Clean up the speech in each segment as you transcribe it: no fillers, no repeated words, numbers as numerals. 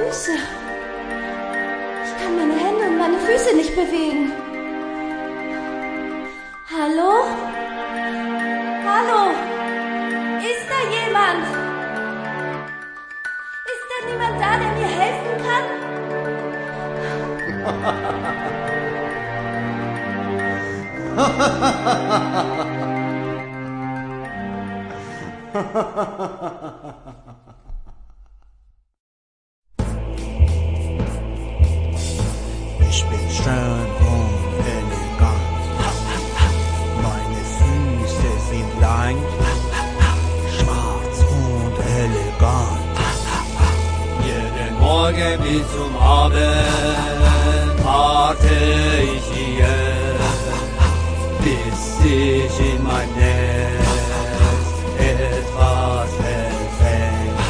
Füße. Ich kann meine Hände und meine Füße nicht bewegen. Hallo? Hallo? Ist da jemand? Ist denn niemand da, der mir helfen kann? Ich bin schön und elegant. Meine Füße sind lang, schwarz und elegant. Jeden Morgen bis zum Abend warte ich hier, bis sich in mein Nest etwas verfängt.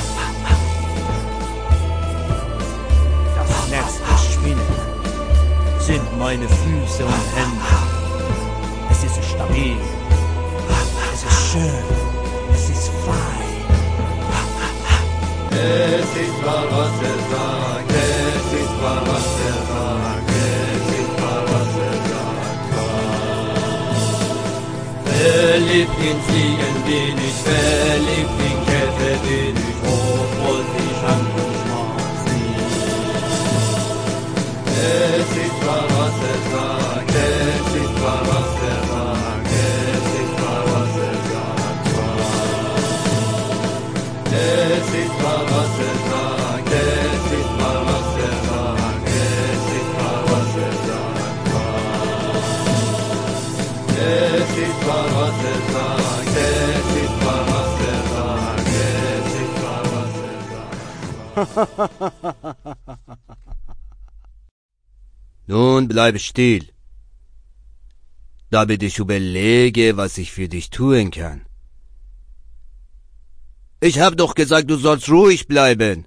Das Netz des Spinnen sind meine Füße und Hände. Es ist stabil, es ist schön, es ist fein. Es ist wahr, was sagt, es ist wahr, was sagt, es ist wahr, was sagt. Verliebt in Fliegen bin ich, verliebt in Käfer bin ich, obwohl ich Hand und Schmerz nicht. Es ist wahr, was sagt, es ist wahr, was sagt, es ist wahr, was sagt. Es ist wahr, was sagt, es ist wahr, was sagt, es ist wahr, was sagt. Es ist wahr, was sagt, es ist wahr, was sagt, es ist wahr, was sagt. Nun bleibe still, damit ich überlege, was ich für dich tun kann. Ich hab doch gesagt, du sollst ruhig bleiben.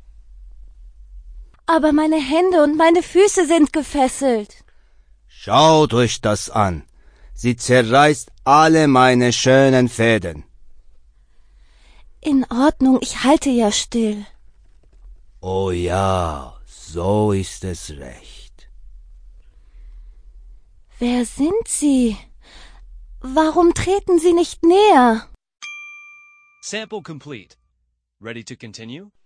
Aber meine Hände und meine Füße sind gefesselt. Schaut euch das an. Sie zerreißt alle meine schönen Fäden. In Ordnung, ich halte ja still. Oh ja, so ist es recht. Wer sind Sie? Warum treten Sie nicht näher? Sample complete. Ready to continue?